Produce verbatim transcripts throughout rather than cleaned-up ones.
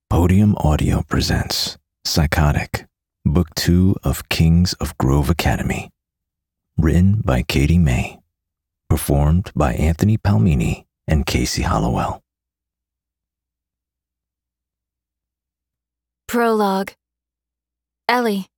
Podium Audio presents Psychotic, Book two of Kings of Grove Academy. Written by Katie May. Performed by Anthony Palmini and Casey Hollowell. Prologue. Ellie.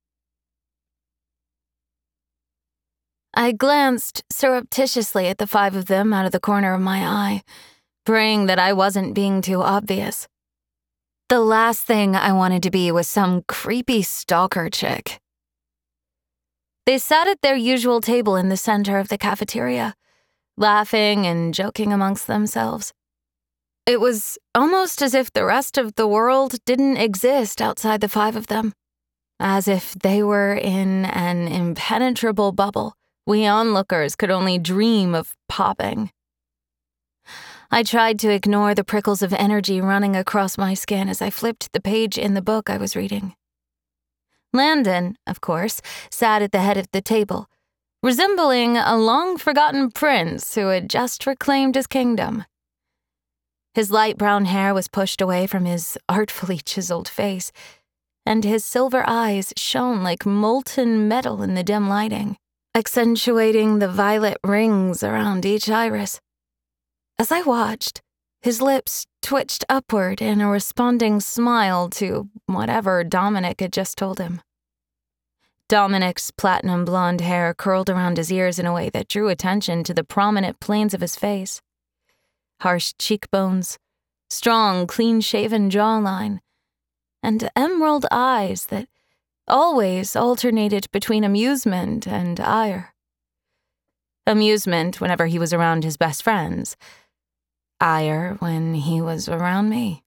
I glanced surreptitiously at the five of them out of the corner of my eye, praying that I wasn't being too obvious. The last thing I wanted to be was some creepy stalker chick. They sat at their usual table in the center of the cafeteria, laughing and joking amongst themselves. It was almost as if the rest of the world didn't exist outside the five of them, as if they were in an impenetrable bubble we onlookers could only dream of popping. I tried to ignore the prickles of energy running across my skin as I flipped the page in the book I was reading. Landon, of course, sat at the head of the table, resembling a long-forgotten prince who had just reclaimed his kingdom. His light brown hair was pushed away from his artfully chiseled face, and his silver eyes shone like molten metal in the dim lighting, accentuating the violet rings around each iris. As I watched, his lips twitched upward in a responding smile to whatever Dominic had just told him. Dominic's platinum blonde hair curled around his ears in a way that drew attention to the prominent planes of his face. Harsh cheekbones, strong, clean-shaven jawline, and emerald eyes that always alternated between amusement and ire. Amusement whenever he was around his best friends. Ire when he was around me.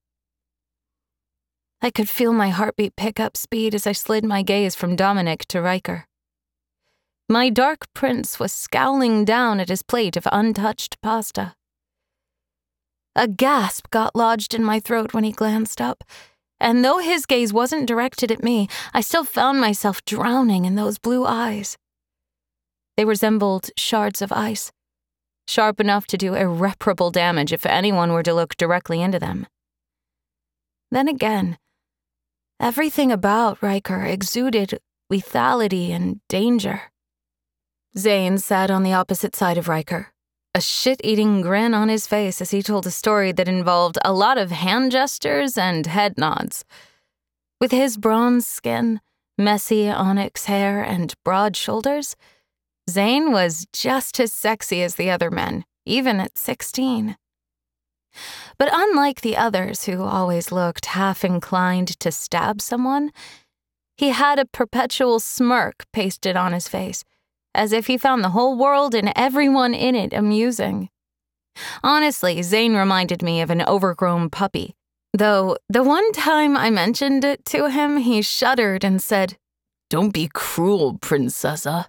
I could feel my heartbeat pick up speed as I slid my gaze from Dominic to Riker. My dark prince was scowling down at his plate of untouched pasta. A gasp got lodged in my throat when he glanced up, and though his gaze wasn't directed at me, I still found myself drowning in those blue eyes. They resembled shards of ice, sharp enough to do irreparable damage if anyone were to look directly into them. Then again, everything about Riker exuded lethality and danger. Zane sat on the opposite side of Riker, a shit-eating grin on his face as he told a story that involved a lot of hand gestures and head nods. With his bronze skin, messy onyx hair, and broad shoulders, Zane was just as sexy as the other men, even at sixteen. But unlike the others who always looked half-inclined to stab someone, he had a perpetual smirk pasted on his face, as if he found the whole world and everyone in it amusing. Honestly, Zane reminded me of an overgrown puppy, though the one time I mentioned it to him, he shuddered and said, "Don't be cruel, Princessa."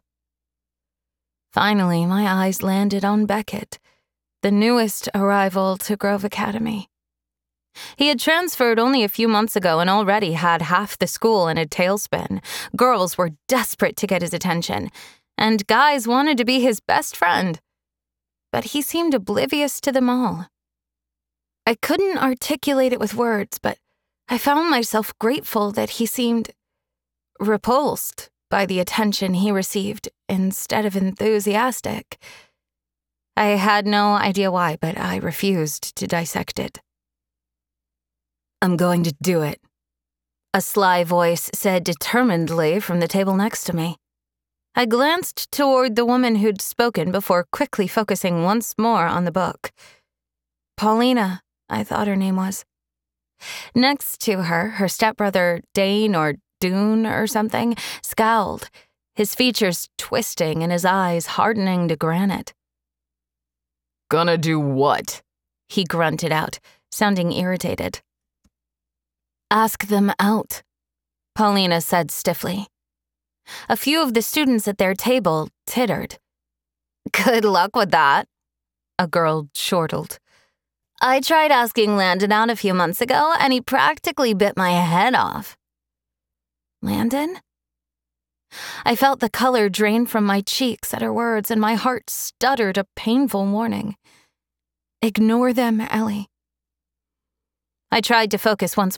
Finally, my eyes landed on Beckett, the newest arrival to Grove Academy. He had transferred only a few months ago and already had half the school in a tailspin. Girls were desperate to get his attention, and guys wanted to be his best friend. But he seemed oblivious to them all. I couldn't articulate it with words, but I found myself grateful that he seemed repulsed by the attention he received instead of enthusiastic. I had no idea why, but I refused to dissect it. "I'm going to do it," a sly voice said determinedly from the table next to me. I glanced toward the woman who'd spoken before quickly focusing once more on the book. Paulina, I thought her name was. Next to her, her stepbrother Dane or Dune or something, scowled, his features twisting and his eyes hardening to granite. "Gonna do what?" he grunted out, sounding irritated. "Ask them out," Paulina said stiffly. A few of the students at their table tittered. "Good luck with that," a girl chortled. "I tried asking Landon out a few months ago, and he practically bit my head off." Landon? I felt the color drain from my cheeks at her words, and my heart stuttered a painful warning. Ignore them, Ellie. I tried to focus once